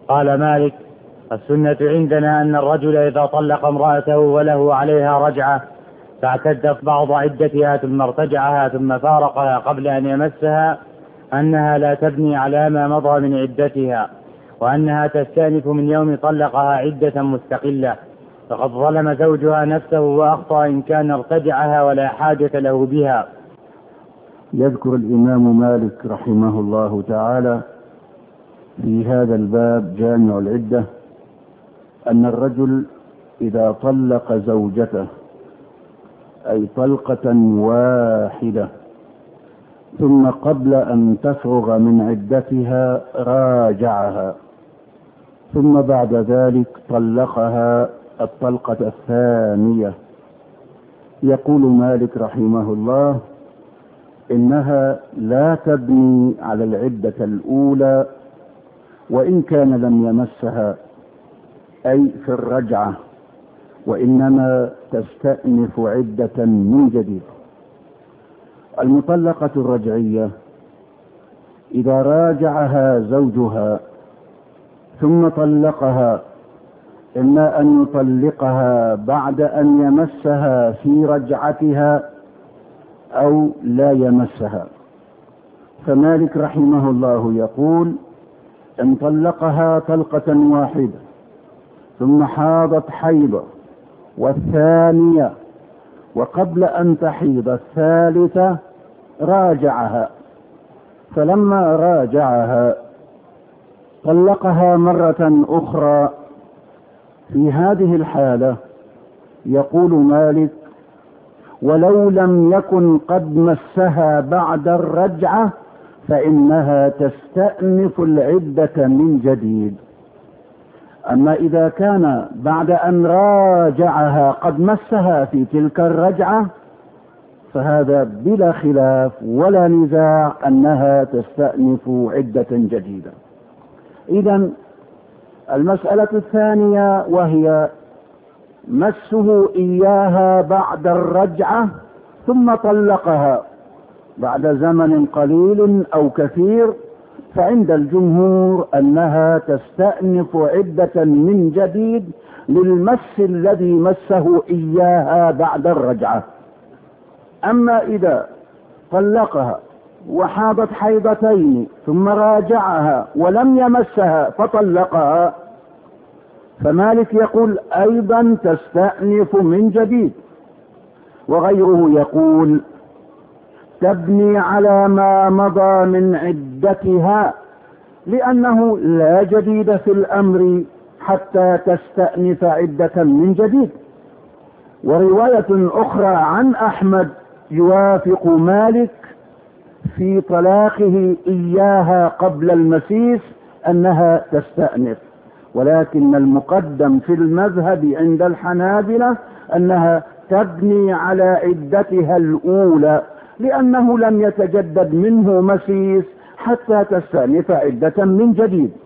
قال مالك: السنة عندنا أن الرجل إذا طلق امرأته وله عليها رجعة فاعتدت بعض عدتها ثم ارتجعها ثم فارقها قبل أن يمسها أنها لا تبني على ما مضى من عدتها، وأنها تستأنف من يوم طلقها عدة مستقلة، فقد ظلم زوجها نفسه وأخطأ إن كان ارتجعها ولا حاجة له بها. يذكر الإمام مالك رحمه الله تعالى في هذا الباب جامع العدة أن الرجل إذا طلق زوجته أي طلقة واحدة ثم قبل أن تفرغ من عدتها راجعها ثم بعد ذلك طلقها الطلقة الثانية، يقول مالك رحمه الله: إنها لا تبني على العدة الأولى وإن كان لم يمسها أي في الرجعة، وإنما تستأنف عدة من جديد. المطلقة الرجعية إذا راجعها زوجها ثم طلقها إما أن يطلقها بعد أن يمسها في رجعتها أو لا يمسها، فمالك رحمه الله يقول: إن طلقها طلقة واحدة ثم حاضت حيضة والثانية وقبل أن تحيض الثالثة راجعها، فلما راجعها طلقها مرة أخرى، في هذه الحالة يقول مالك: ولو لم يكن قد مسها بعد الرجعة فإنها تستأنف العدة من جديد. أما إذا كان بعد أن راجعها قد مسها في تلك الرجعة فهذا بلا خلاف ولا نزاع أنها تستأنف عدة جديدة. إذن المسألة الثانية وهي مسه إياها بعد الرجعة ثم طلقها بعد زمن قليل أو كثير، فعند الجمهور أنها تستأنف عدة من جديد للمس الذي مسه إياها بعد الرجعة. أما إذا طلقها وحاضت حيضتين ثم راجعها ولم يمسها فطلقها، فمالك يقول أيضا تستأنف من جديد، وغيره يقول تبني على ما مضى من عدتها لأنه لا جديد في الأمر حتى تستأنف عدة من جديد. ورواية أخرى عن أحمد يوافق مالك في طلاقه إياها قبل المسيس أنها تستأنف، ولكن المقدم في المذهب عند الحنابلة أنها تبني على عدتها الأولى لأنه لم يتجدد منه مسيس حتى تستأنف عدة من جديد.